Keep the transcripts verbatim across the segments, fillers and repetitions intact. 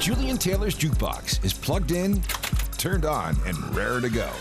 Julian Taylor's Jukebox is plugged in, turned on, and raring to go.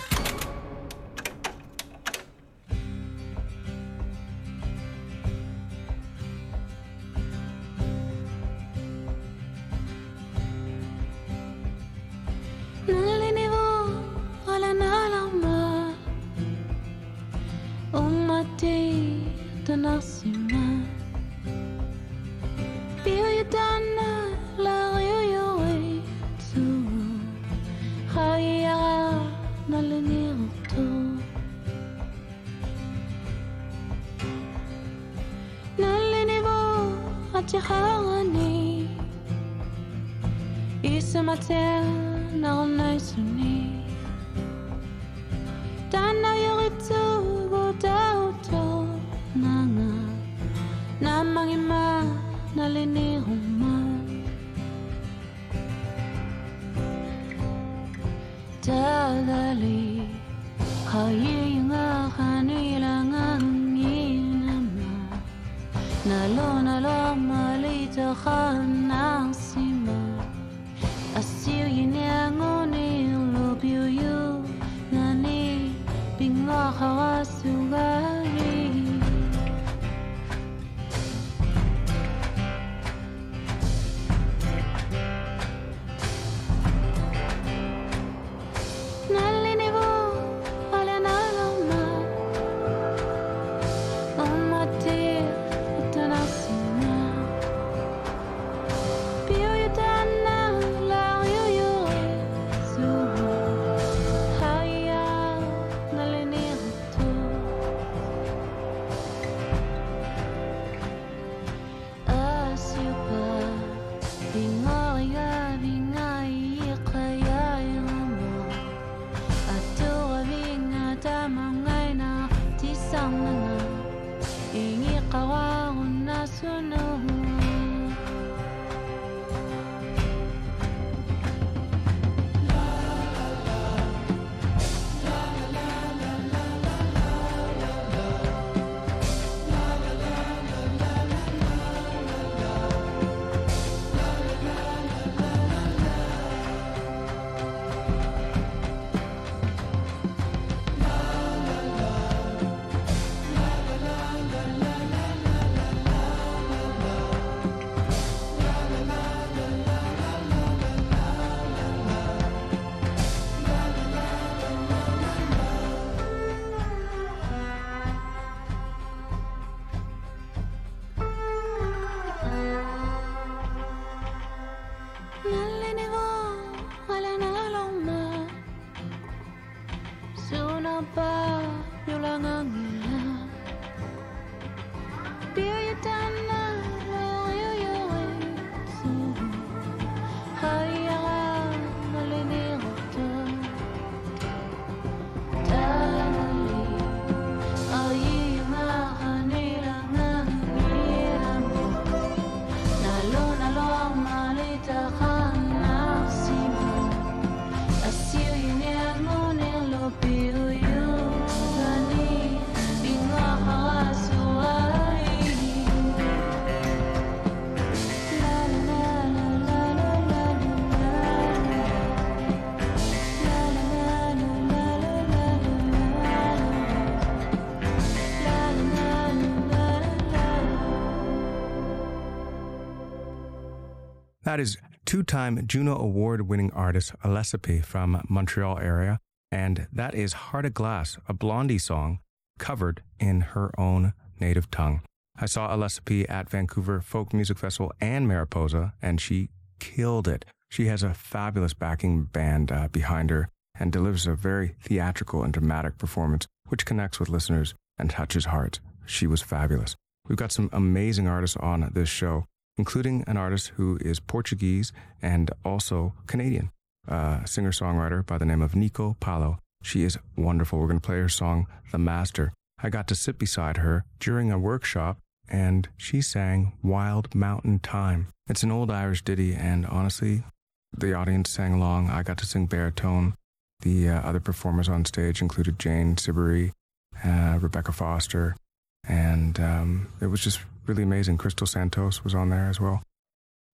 That is two-time Juno Award-winning artist Alessipi from Montreal area, and that is Heart of Glass, a Blondie song covered in her own native tongue. I saw Alessipi at Vancouver Folk Music Festival and Mariposa, and she killed it. She has a fabulous backing band uh, behind her and delivers a very theatrical and dramatic performance, which connects with listeners and touches hearts. She was fabulous. We've got some amazing artists on this show, including an artist who is Portuguese and also Canadian, a singer-songwriter by the name of Nico Palo. She is wonderful. We're going to play her song, The Master. I got to sit beside her during a workshop, and she sang Wild Mountain Time. It's an old Irish ditty, and honestly, the audience sang along. I got to sing baritone. The uh, other performers on stage included Jane Siberry, uh, Rebecca Foster, and um, it was just really amazing. Crystal Santos was on there as well.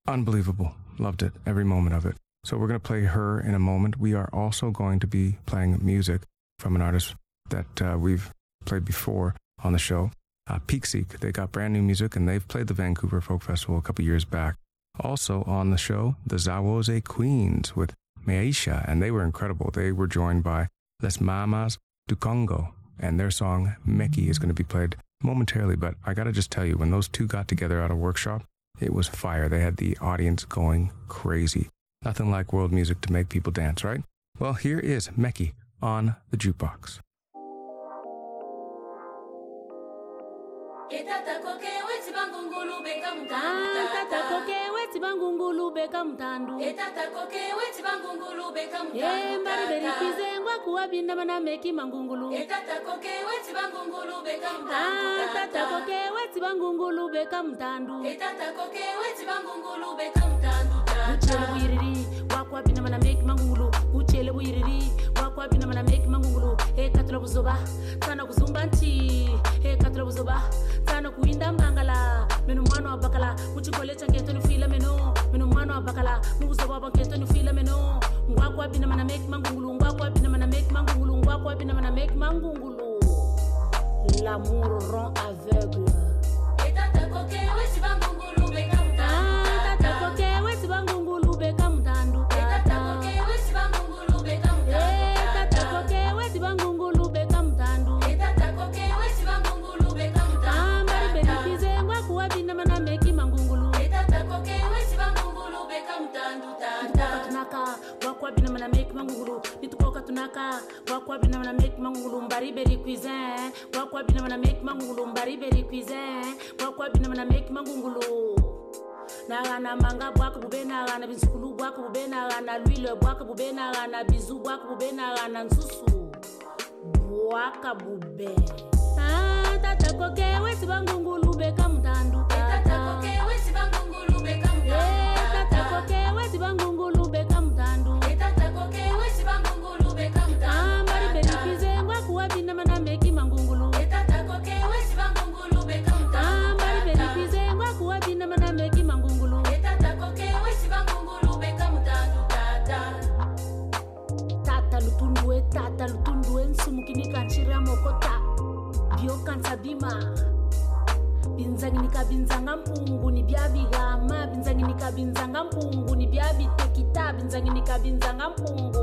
Unbelievable. Loved it, every moment of it. So we're going to play her in a moment. We are also going to be playing music from an artist that uh, we've played before on the show, uh, Peakseek. They got brand new music, and they've played the Vancouver Folk Festival a couple years back. Also on the show, the Zawose Queens with Maisha, and they were incredible. They were joined by Les Mamas du Congo, and their song Meki is going to be played momentarily. But I got to just tell you, when those two got together at a workshop, it was fire. They had the audience going crazy. Nothing like world music to make people dance, right? Well, here is Meki on the jukebox. Uchele wiriri wakwa bina mana make mangulu uchele wiriri wakwa bina mana make mangulu e katlo buzoba tana kuzumba nti e katlo buzoba tana kuinda mangala meno mwana wa bakala uchikole changeto ni fila meno meno mwana wa bakala mubuzoba banketo ni fila meno ngwakwa bina mana make mangulu ngwakwa bina mana make mangulu ngwakwa bina mana make mangulu. L'amour rend aveugle. Et tata koke we sibangulu beka mutanda. Tata koke we sibangulu beka mutanda. Tata koke we sibangulu beka mutanda. Tata koke we sibangulu beka mutanda. Tata koke we sibangulu beka mutanda. Ambari beri kizengwa kuwa bina mana meki mangungulu. Tata koke we sibangulu beka mutanda. Tata tunaka wakwa bina mana meki mangungulu. Nitukoka tunaka wakwa bina mana meki mangungulu. Mbari beri cuisine wakwa bina mana meki mangungulu. Mbari beri cuisine wakwa bina mana meki mangungulu. Nagana manga bwaka bube nagana binsukulu bwaka bube nagana l'huile bwaka bube nagana bizu bwaka bube nagana nsusu bwaka bube. Ah tata koke we sibangungulu beka mtandu. Tata koke we sibangungulu beka mtandu. Tata koke we sibangungulu beka mtandu. Tata koke we sibangungulu beka mtandu. Ah mari beri kizengwa kuwa bina mana meki mangungulu. Tata koke we sibangungulu beka mtandu. Ah mari beri kizengwa kuwa bina mana meki mangungulu. Tata koke we sibangungulu beka mtandu. Tata tata lutundu e tata lutundu e nsumukini kanchira mokota bio kansabima binzanginika binzanga mpungu ni byabigama binzanginika binzanga mpungu ni byabitekita binzanginika binzanga mpungu.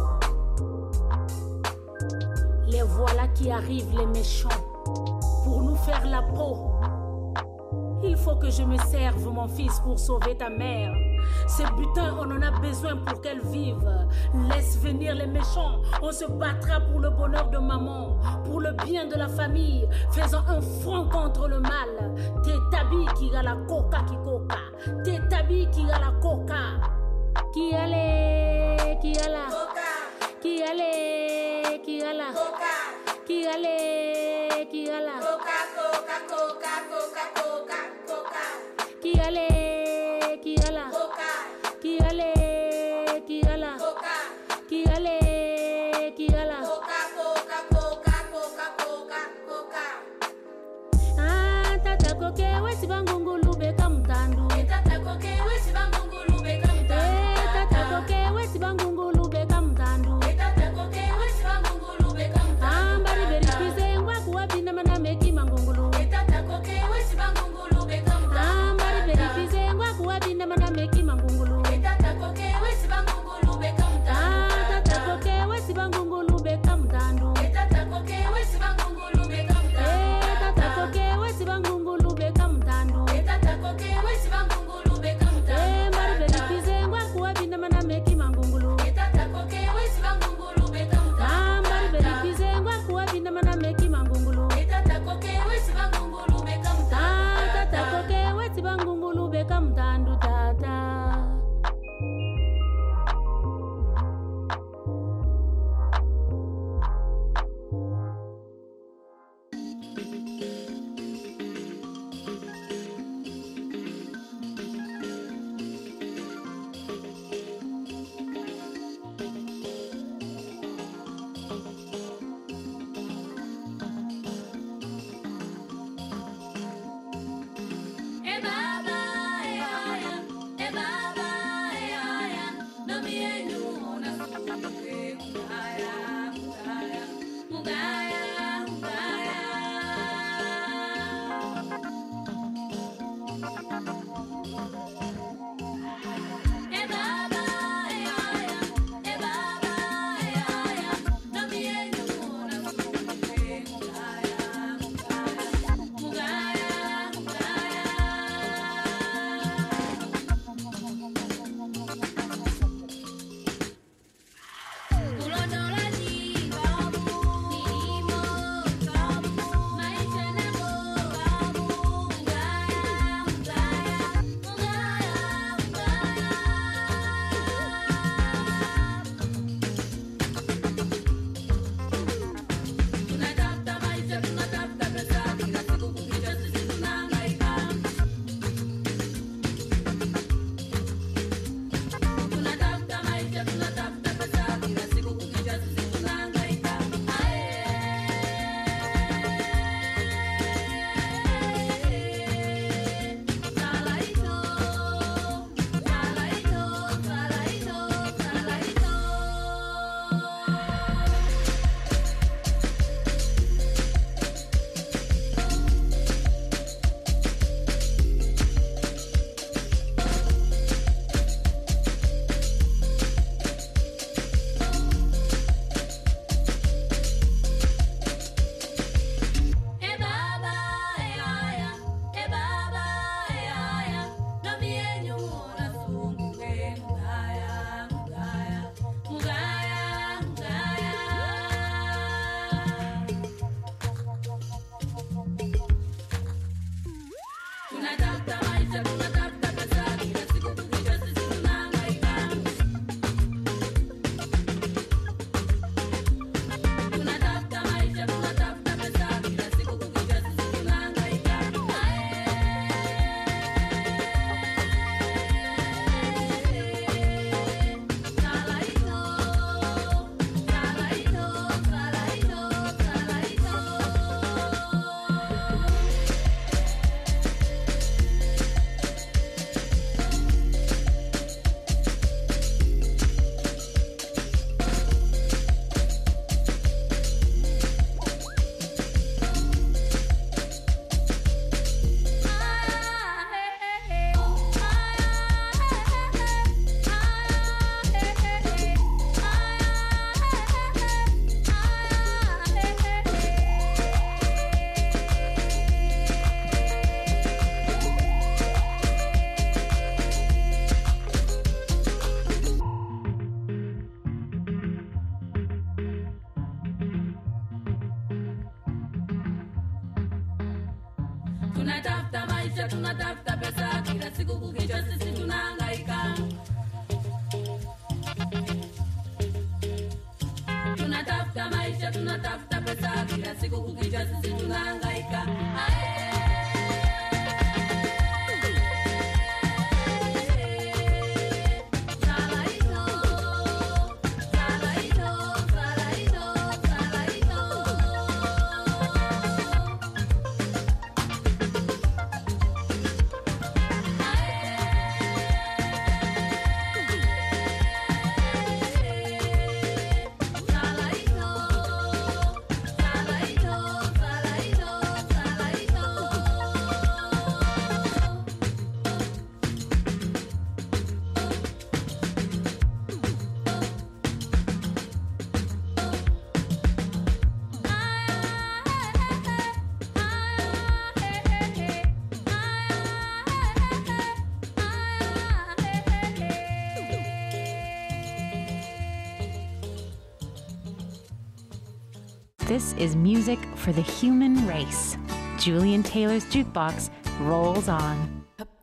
Les voilà qui arrivent les méchants pour nous faire la peau. Il faut que je me serve mon fils pour sauver ta mère. Ces butins, on en a besoin pour qu'elle vive. Laisse venir les méchants. On se battra pour le bonheur de maman, pour le bien de la famille. Faisons un front contre le mal. T'es tabi qui a la coca qui coca. T'es tabi qui a la coca. Qui allait, qui a la coca. Qui allait, qui a la coca. Qui allait, qui a la coca, coca, coca, coca, coca, coca. Qui allait, qui a la coca. Qui allait, qui a la coca. Qui allait, qui a la coca, coca, coca, coca, coca, coca. Ah, tata koke we sibangungulu beka mtandu. Tata koke we sibangungulu beka mtandu. Tata koke we sibangungulu beka mtandu. Tata koke we sibangungulu beka mtandu. Ambari beri kizengwa kuwa bina mana meki mangungulu. Tata koke we sibangungulu beka mtandu. Ambari beri kizengwa kuwa bina mana meki mangungulu. Tata koke we sibangungulu beka mtandu. Tata koke we sibangungulu beka mtandu. Tata koke we sibangungulu beka mtandu. Tata koke we sibangungulu beka mtandu. Tata koke maisha tunatafuta pesa kila siku kukicha sisi tunahangaika. Tunatafuta maisha tunatafuta pesa kila siku kukicha sisi tunahangaika. This is music for the human race. Julian Taylor's Jukebox rolls on.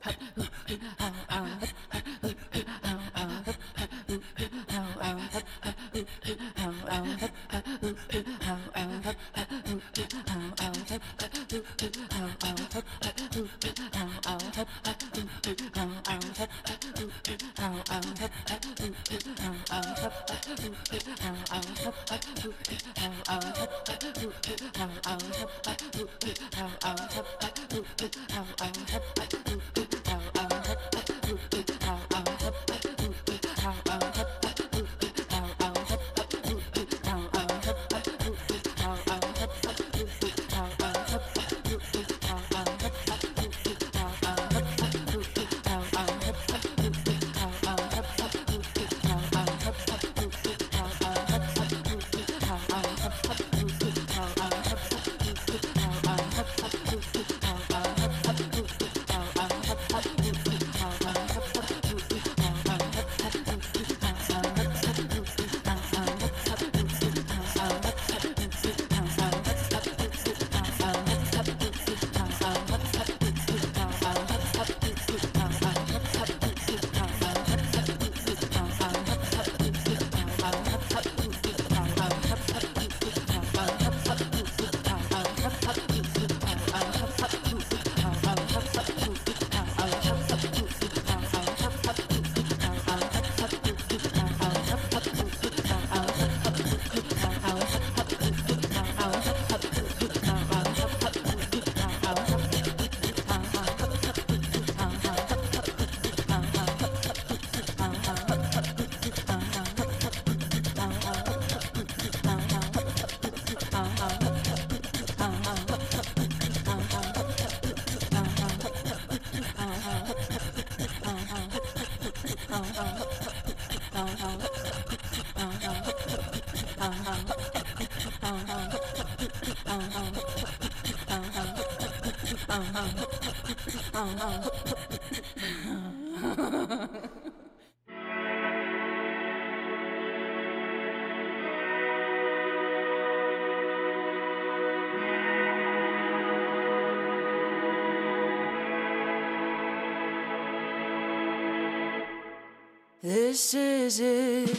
This is it.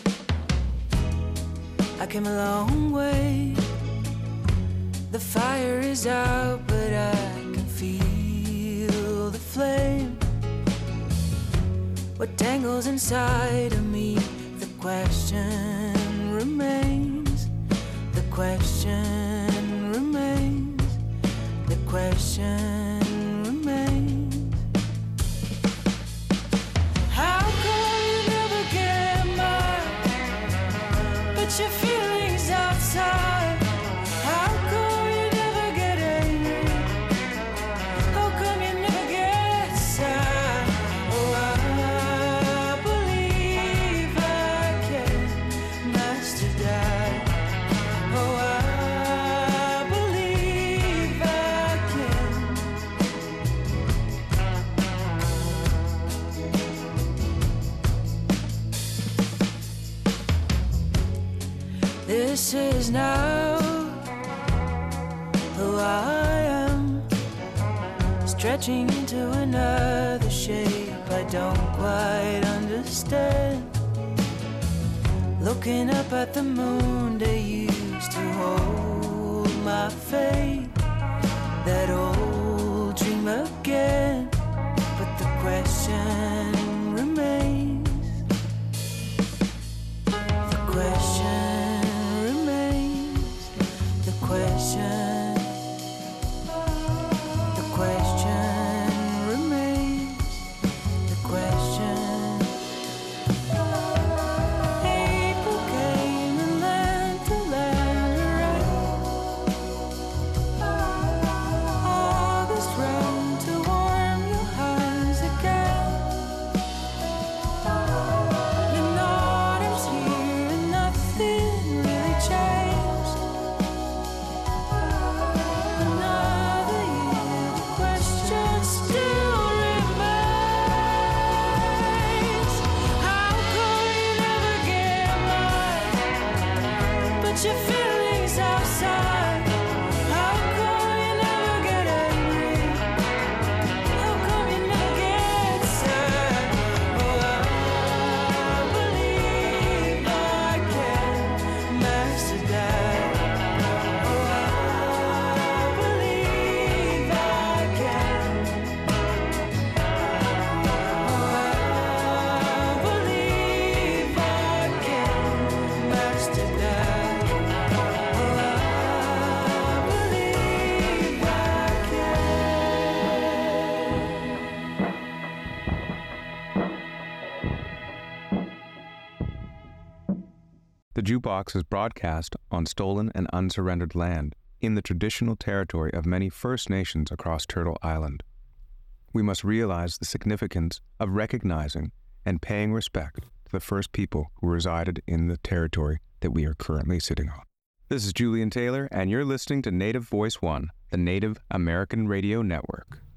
I came a long way. The fire is out, but I can feel the flame. What tangles inside of me? The question remains. The question remains. The question. Your feelings outside. How come you never get angry? How come you never get sad? Oh, I believe I can master that. Oh, I believe I can. This is now who I am. It's stretching into another shape I don't quite understand. Looking up at the moon they used to hold my fate. That old dream again, but the question remains. The question remains. The question. The question remains. The question. April came and lent the land a rain. August ran to warm your hands again. And autumn's here and nothing really changed. Another year, the question still remains. How come you never get mine? But your feelings outside. How come you never get angry? How come you never get sad? Oh, I believe I can master that. Oh, I believe I can. Oh, I believe I can master that. Oh, I believe I can. The Jukebox is broadcast on stolen and unsurrendered land in the traditional territory of many First Nations across Turtle Island. We must realize the significance of recognizing and paying respect to the first people who resided in the territory that we are currently sitting on. This is Julian Taylor, and you're listening to Native Voice One, the Native American Radio Network.